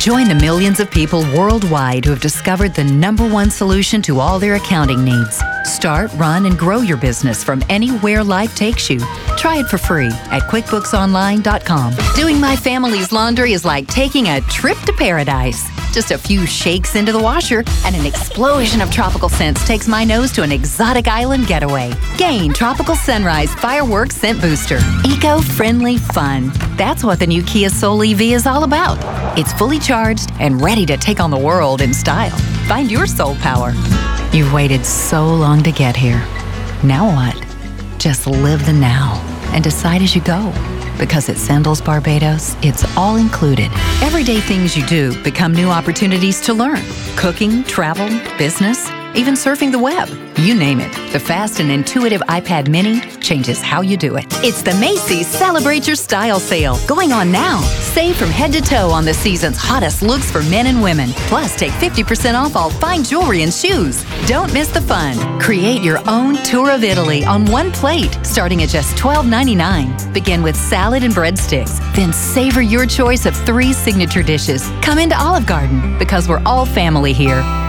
Join the millions of people worldwide who have discovered the #1 solution to all their accounting needs. Start, run, and grow your business from anywhere life takes you. Try it for free at QuickBooksOnline.com. Doing my family's laundry is like taking a trip to paradise. Just a few shakes into the washer and an explosion of tropical scents takes my nose to an exotic island getaway. Gain Tropical Sunrise Fireworks Scent Booster. Eco-friendly fun. That's what the new Kia Soul EV is all about. It's fully charged and ready to take on the world in style. Find your soul power. You've waited so long to get here. Now what? Just live the now and decide as you go. Because at Sandals Barbados, it's all included. Everyday things you do become new opportunities to learn. Cooking, travel, business, even surfing the web. You name it. The fast and intuitive iPad mini changes how you do it. It's the Macy's Celebrate Your Style sale going on now. Save from head to toe on the season's hottest looks for men and women. Plus, take 50% off all fine jewelry and shoes. Don't miss the fun. Create your own tour of Italy on one plate, starting at just $12.99. Begin with salad and breadsticks. Then savor your choice of 3 signature dishes. Come into Olive Garden because we're all family here.